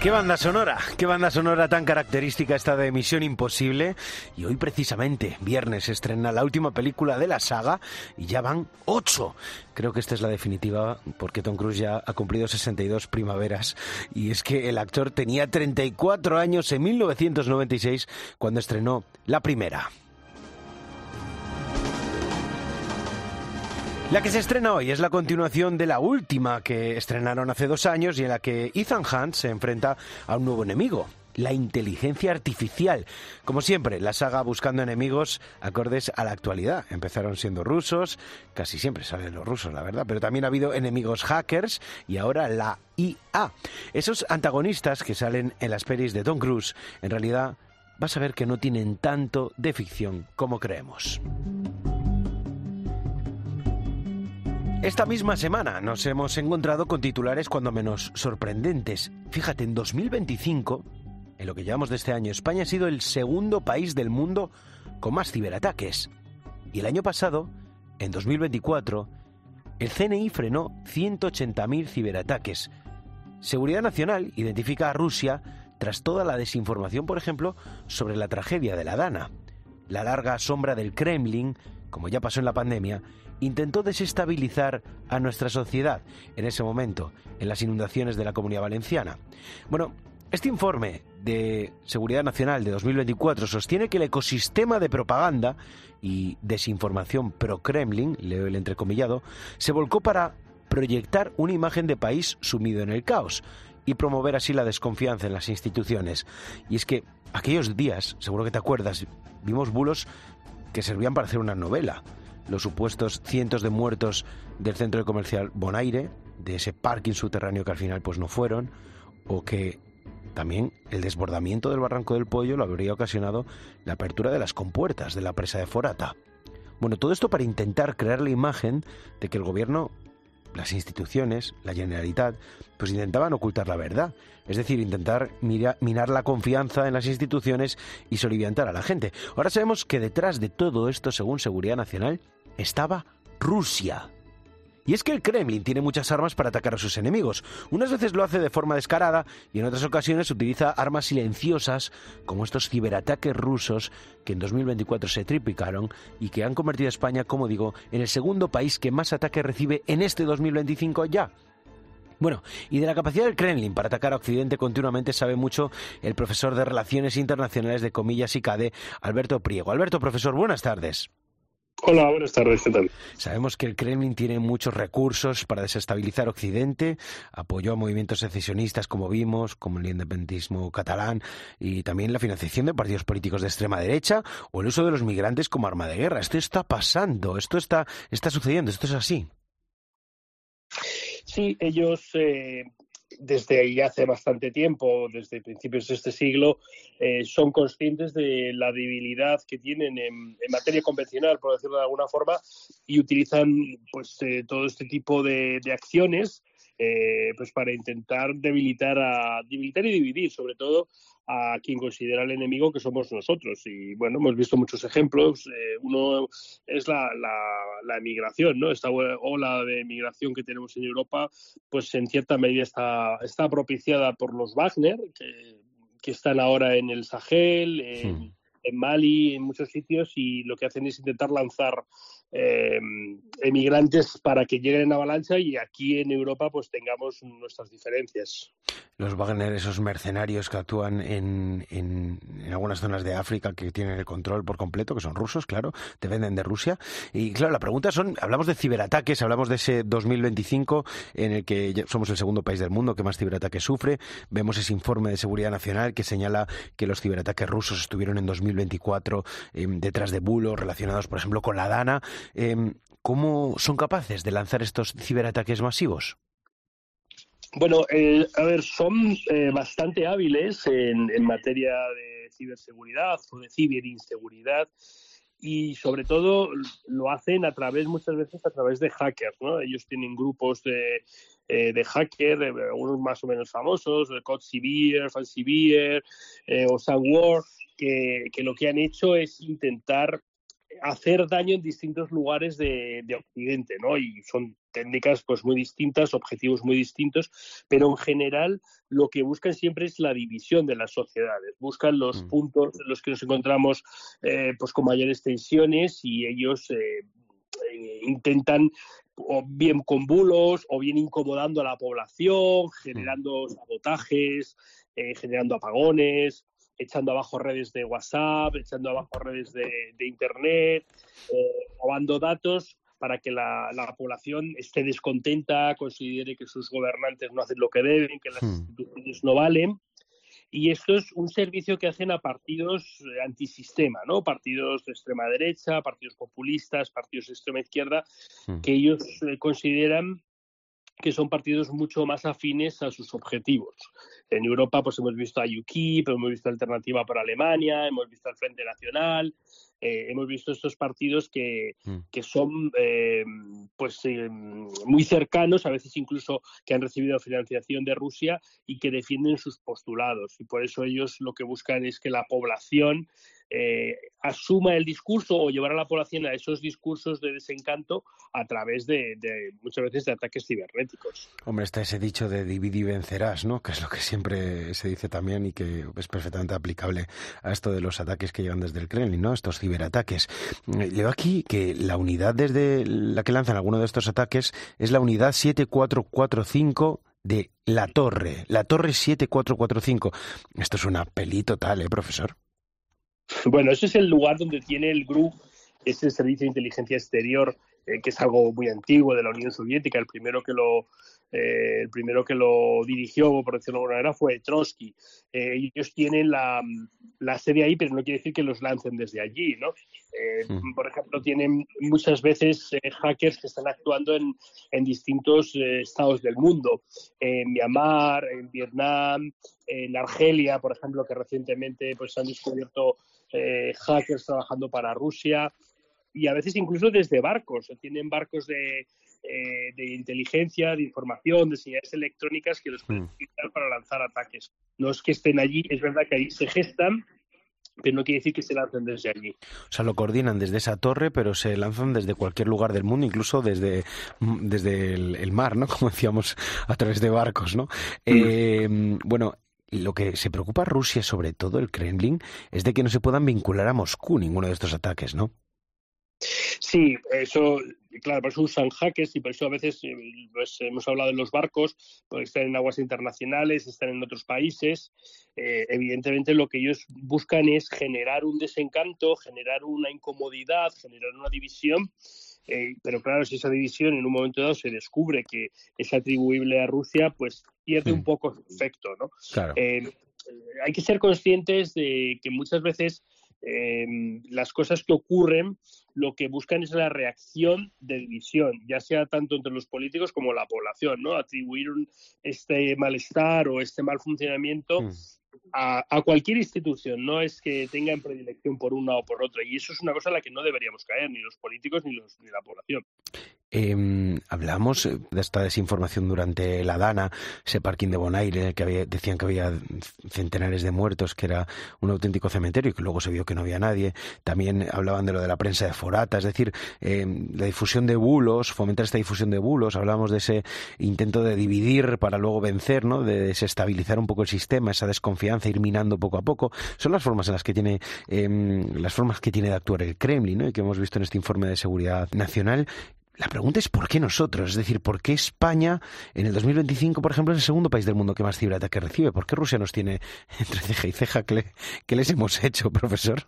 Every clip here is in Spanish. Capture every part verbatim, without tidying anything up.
Qué banda sonora, qué banda sonora tan característica esta de Misión Imposible. Y hoy precisamente, viernes, se estrena la última película de la saga y ya van ocho. Creo que esta es la definitiva porque Tom Cruise ya ha cumplido sesenta y dos primaveras. Y es que el actor tenía treinta y cuatro años en mil novecientos noventa y seis cuando estrenó la primera. La que se estrena hoy es la continuación de la última que estrenaron hace dos años y en la que Ethan Hunt se enfrenta a un nuevo enemigo, la inteligencia artificial. Como siempre, la saga buscando enemigos acordes a la actualidad. Empezaron siendo rusos, casi siempre salen los rusos, la verdad, pero también ha habido enemigos hackers y ahora la I A. Esos antagonistas que salen en las pelis de Tom Cruise, en realidad vas a ver que no tienen tanto de ficción como creemos. Esta misma semana nos hemos encontrado con titulares cuando menos sorprendentes. Fíjate, en dos mil veinticinco, en lo que llevamos de este año, España ha sido el segundo país del mundo con más ciberataques. Y el año pasado, en dos mil veinticuatro, el C N I frenó ciento ochenta mil ciberataques. Seguridad Nacional identifica a Rusia tras toda la desinformación, por ejemplo, sobre la tragedia de la Dana. La larga sombra del Kremlin, como ya pasó en la pandemia, intentó desestabilizar a nuestra sociedad en ese momento, en las inundaciones de la Comunidad Valenciana. Bueno, este informe de Seguridad Nacional de dos mil veinticuatro sostiene que el ecosistema de propaganda y desinformación pro-Kremlin, leo el entrecomillado, se volcó para proyectar una imagen de país sumido en el caos y promover así la desconfianza en las instituciones. Y es que aquellos días, seguro que te acuerdas, vimos bulos que servían para hacer una novela. Los supuestos cientos de muertos del centro comercial Bonaire, de ese parking subterráneo que al final pues no fueron, o que también el desbordamiento del Barranco del Pollo lo habría ocasionado la apertura de las compuertas de la presa de Forata. Bueno, todo esto para intentar crear la imagen de que el gobierno, las instituciones, la Generalitat, pues intentaban ocultar la verdad. Es decir, intentar mira, minar la confianza en las instituciones y soliviantar a la gente. Ahora sabemos que detrás de todo esto, según Seguridad Nacional, estaba Rusia. Y es que el Kremlin tiene muchas armas para atacar a sus enemigos. Unas veces lo hace de forma descarada y en otras ocasiones utiliza armas silenciosas como estos ciberataques rusos que en dos mil veinticuatro se triplicaron y que han convertido a España, como digo, en el segundo país que más ataques recibe en este dos mil veinticinco ya. Bueno, y de la capacidad del Kremlin para atacar a Occidente continuamente sabe mucho el profesor de Relaciones Internacionales de Comillas y CADE, Alberto Priego. Alberto, profesor, buenas tardes. Hola, buenas tardes, ¿qué tal? Sabemos que el Kremlin tiene muchos recursos para desestabilizar Occidente, apoyó a movimientos secesionistas como vimos, como el independentismo catalán, y también la financiación de partidos políticos de extrema derecha o el uso de los migrantes como arma de guerra. Esto está pasando, esto está, está sucediendo, esto es así. Sí, ellos eh, desde ya hace bastante tiempo, desde principios de este siglo, eh, son conscientes de la debilidad que tienen en, en materia convencional, por decirlo de alguna forma, y utilizan pues eh, todo este tipo de, de acciones eh, pues para intentar debilitar, a, debilitar y dividir, sobre todo, a quien considera el enemigo que somos nosotros. Y bueno, hemos visto muchos ejemplos. Eh, uno es la, la, la emigración, ¿no? Esta ola de emigración que tenemos en Europa, pues en cierta medida está, está propiciada por los Wagner, que, que están ahora en el Sahel, en, sí. en Mali, en muchos sitios, y lo que hacen es intentar lanzar eh, emigrantes para que lleguen en avalancha y aquí en Europa pues tengamos nuestras diferencias. Los Wagner, esos mercenarios que actúan en, en, en algunas zonas de África que tienen el control por completo, que son rusos, claro, dependen de Rusia. Y claro, la pregunta son, hablamos de ciberataques, hablamos de ese dos mil veinticinco en el que somos el segundo país del mundo que más ciberataques sufre. Vemos ese informe de Seguridad Nacional que señala que los ciberataques rusos estuvieron en dos mil veinticuatro eh, detrás de bulos relacionados, por ejemplo, con la Dana. Eh, ¿Cómo son capaces de lanzar estos ciberataques masivos? Bueno, eh, a ver, son eh, bastante hábiles en, en materia de ciberseguridad o de ciberinseguridad y sobre todo lo hacen a través, muchas veces a través de hackers, ¿no? Ellos tienen grupos de, eh, de hackers, eh, algunos más o menos famosos, de CodeSevere, FanSevere eh, o SandWar, que, que lo que han hecho es intentar hacer daño en distintos lugares de, de Occidente, ¿no? Y son técnicas pues muy distintas, objetivos muy distintos, pero en general lo que buscan siempre es la división de las sociedades. Buscan los Mm. puntos en los que nos encontramos eh, pues con mayores tensiones y ellos eh, eh, intentan o bien con bulos o bien incomodando a la población, generando sabotajes, eh, generando apagones, echando abajo redes de WhatsApp, echando abajo redes de, de Internet, eh, robando datos para que la, la población esté descontenta, considere que sus gobernantes no hacen lo que deben, que las Mm. instituciones no valen. Y esto es un servicio que hacen a partidos antisistema, ¿no? Partidos de extrema derecha, partidos populistas, partidos de extrema izquierda, Mm. que ellos eh, consideran que son partidos mucho más afines a sus objetivos. En Europa pues hemos visto a U K I P, hemos visto Alternativa por Alemania, hemos visto al Frente Nacional, eh, hemos visto estos partidos que, Mm. que son eh, pues eh, muy cercanos, a veces incluso que han recibido financiación de Rusia y que defienden sus postulados. Y por eso ellos lo que buscan es que la población eh, asuma el discurso o llevar a la población a esos discursos de desencanto a través de, de muchas veces de ataques cibernéticos. Hombre, está ese dicho de divide y vencerás, ¿no? Que es lo que siempre se dice también y que es perfectamente aplicable a esto de los ataques que llevan desde el Kremlin, ¿no? Estos ciberataques. Leo aquí que la unidad desde la que lanzan alguno de estos ataques es la unidad siete cuatro cuatro cinco de La Torre. La Torre siete cuatro cuatro cinco. Esto es una peli total, ¿eh, profesor? Bueno, ese es el lugar donde tiene el GRU, es el Servicio de Inteligencia Exterior, eh, que es algo muy antiguo de la Unión Soviética. El primero que lo, eh, el primero que lo dirigió, por decirlo de alguna manera, fue Trotsky. Eh, ellos tienen la, la sede ahí, pero no quiere decir que los lancen desde allí, ¿no? Eh, Mm. Por ejemplo, tienen muchas veces eh, hackers que están actuando en, en distintos eh, estados del mundo. En Myanmar, en Vietnam, en Argelia, por ejemplo, que recientemente pues, han descubierto eh, hackers trabajando para Rusia, y a veces incluso desde barcos. Tienen barcos de, eh, de inteligencia, de información, de señales electrónicas que los pueden Mm. utilizar para lanzar ataques. No es que estén allí, es verdad que ahí se gestan, pero no quiere decir que se lancen desde allí. O sea, lo coordinan desde esa torre, pero se lanzan desde cualquier lugar del mundo, incluso desde, desde el, el mar, ¿no? Como decíamos, a través de barcos, ¿no? Eh, bueno, lo que se preocupa a Rusia, sobre todo el Kremlin, es de que no se puedan vincular a Moscú ninguno de estos ataques, ¿no? Sí, eso, claro, por eso usan hackers y por eso a veces pues, hemos hablado de los barcos, porque están en aguas internacionales, están en otros países. Eh, evidentemente lo que ellos buscan es generar un desencanto, generar una incomodidad, generar una división. Eh, pero claro, si esa división en un momento dado se descubre que es atribuible a Rusia, pues pierde Hmm. un poco su efecto, ¿no? Claro. Eh, hay que ser conscientes de que muchas veces eh, las cosas que ocurren lo que buscan es la reacción de división, ya sea tanto entre los políticos como la población, ¿no? Atribuir un, este malestar o este mal funcionamiento Hmm. a, a cualquier institución, no es que tengan predilección por una o por otra, y eso es una cosa a la que no deberíamos caer, ni los políticos ni, los, ni la población. Eh, hablamos de esta desinformación durante la Dana, ese parking de Bonaire en el que había, decían que había centenares de muertos, que era un auténtico cementerio y que luego se vio que no había nadie. También hablaban de lo de la prensa de Forata, es decir, eh, la difusión de bulos, fomentar esta difusión de bulos. Hablábamos de ese intento de dividir para luego vencer, ¿no? De desestabilizar un poco el sistema, esa desconfianza, ir minando poco a poco. Son las formas en las que tiene eh, las formas que tiene de actuar el Kremlin, ¿no? Y que hemos visto en este informe de seguridad nacional. La pregunta es ¿por qué nosotros? Es decir, ¿por qué España en el dos mil veinticinco, por ejemplo, es el segundo país del mundo que más ciberataques recibe? ¿Por qué Rusia nos tiene entre ceja y ceja? ¿Qué, le, qué les hemos hecho, profesor?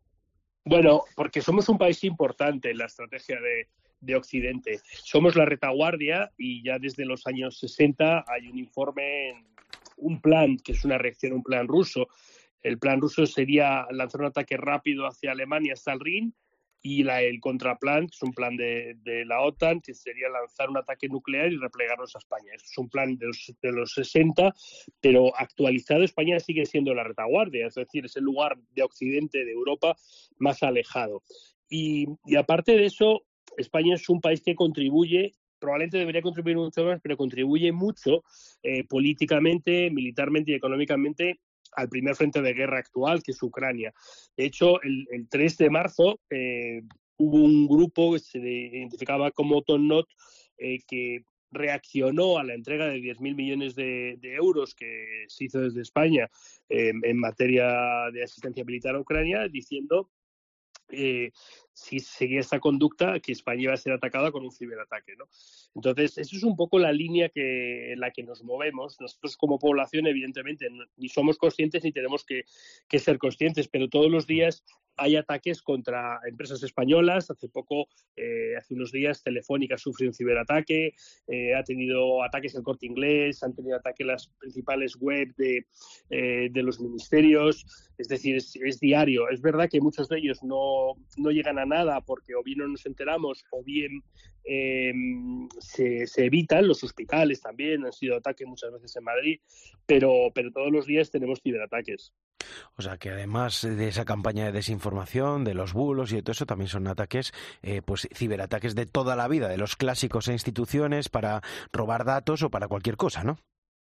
Bueno, porque somos un país importante en la estrategia de, de Occidente. Somos la retaguardia y ya desde los años sesenta hay un informe, un plan, que es una reacción a un plan ruso. El plan ruso sería lanzar un ataque rápido hacia Alemania hasta el Rin, y la, el contraplan, que es un plan de, de la OTAN, que sería lanzar un ataque nuclear y replegarnos a España. Es un plan de los, de los sesenta, pero actualizado. España sigue siendo la retaguardia, es decir, es el lugar de Occidente, de Europa, más alejado. Y, y aparte de eso, España es un país que contribuye, probablemente debería contribuir mucho más, pero contribuye mucho eh, políticamente, militarmente y económicamente al primer frente de guerra actual, que es Ucrania. De hecho, el, el tres de marzo eh, hubo un grupo que se identificaba como Tonnot eh, que reaccionó a la entrega de diez mil millones de, de euros que se hizo desde España eh, en materia de asistencia militar a Ucrania, diciendo eh, si seguía esta conducta que España iba a ser atacada con un ciberataque, ¿no? Entonces, eso es un poco la línea que, en la que nos movemos. Nosotros como población, evidentemente, ni somos conscientes ni tenemos que, que ser conscientes, pero todos los días hay ataques contra empresas españolas. Hace poco, eh, hace unos días, Telefónica sufrió un ciberataque, eh, ha tenido ataques el Corte Inglés, han tenido ataques las principales web de, eh, de los ministerios. Es decir, es, es diario. Es verdad que muchos de ellos no, no llegan a nada porque o bien no nos enteramos o bien eh, se, se evitan. Los hospitales también han sido ataques muchas veces en Madrid, pero, pero todos los días tenemos ciberataques. O sea que además de esa campaña de desinformación, de los bulos y de todo eso, también son ataques, eh, pues ciberataques de toda la vida, de los clásicos a instituciones para robar datos o para cualquier cosa, ¿no?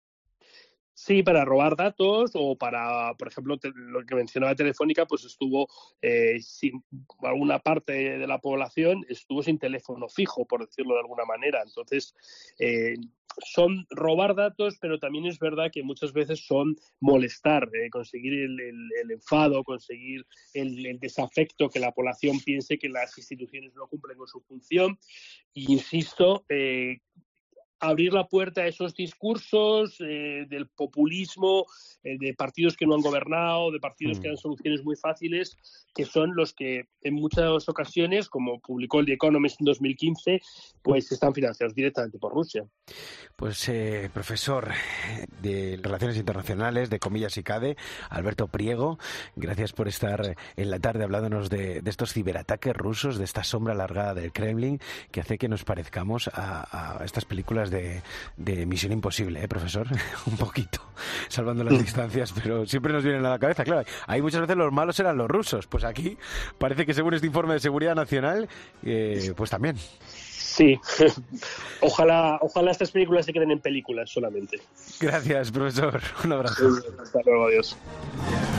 Sí, para robar datos o para, por ejemplo, te, lo que mencionaba Telefónica, pues estuvo eh, sin alguna parte de la población estuvo sin teléfono fijo, por decirlo de alguna manera. Entonces, eh, son robar datos, pero también es verdad que muchas veces son molestar, eh, conseguir el, el, el enfado, conseguir el, el desafecto, que la población piense que las instituciones no cumplen con su función. Y insisto, eh, abrir la puerta a esos discursos eh, del populismo, eh, de partidos que no han gobernado, de partidos mm. que dan soluciones muy fáciles, que son los que en muchas ocasiones, como publicó el The Economist en dos mil quince, pues están financiados directamente por Rusia. Pues eh, profesor de Relaciones Internacionales de Comillas y CADE, Alberto Priego, gracias por estar en la tarde hablándonos de, de estos ciberataques rusos, de esta sombra alargada del Kremlin, que hace que nos parezcamos a, a estas películas de, de Misión Imposible, ¿eh, profesor? Un poquito, salvando las distancias, pero siempre nos vienen a la cabeza, claro, ahí muchas veces los malos eran los rusos, pues aquí parece que según este informe de seguridad nacional, eh, pues también. Sí, ojalá, ojalá estas películas se queden en películas solamente. Gracias, profesor, un abrazo. Hasta luego, adiós.